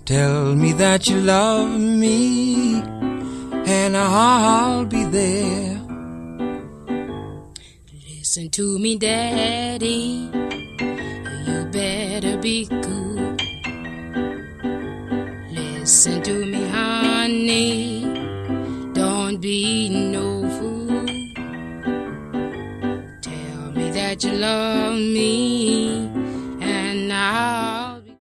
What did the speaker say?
Tell me that you love me, and I'll be there. Listen to me, Daddy, you better be cool. Listen to me, honey, don't be no fool. Tell me that you love me,